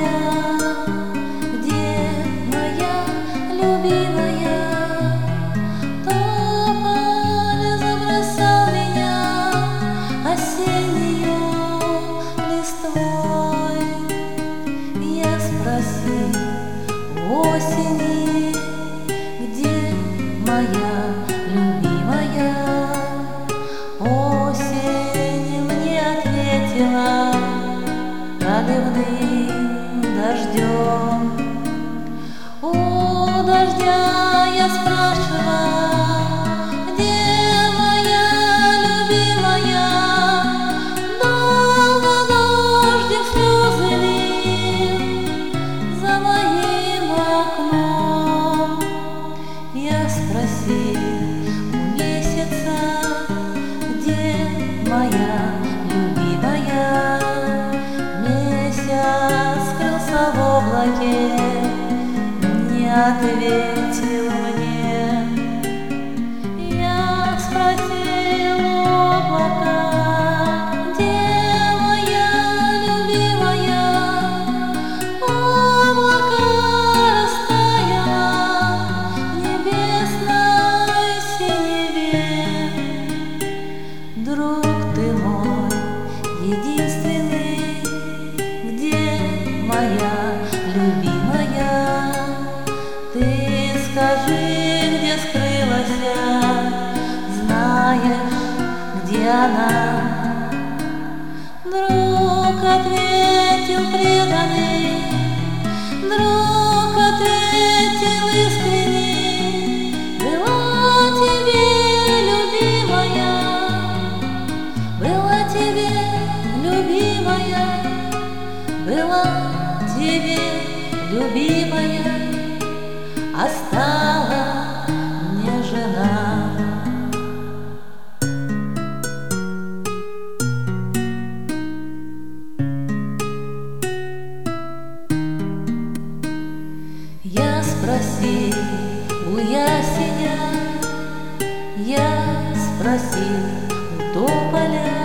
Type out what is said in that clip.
где моя любимая? Тополь забросал меня осеннею листвой. Я спросил осени, где моя любимая? Осень мне ответила проливным дождем. У дождя я спрашивала, где моя любимая? Долго дождик слезы лил за моим окном. Я спросил у месяца, где моя любимая? Месяц скрылся в облаке, не ответил мне. Я спросил облака, где моя любимая? Облако растаяло в небесной синеве. Друг ты мой единственный, где моя любимая? Ты скажи, где скрылась, знаешь, где она? Друг ответил преданный, друг ответил искренний: была тебе любимая, была тебе любимая, была тебе любимая, а стала мне жена. Я спросил у ясеня, я спросил у тополя,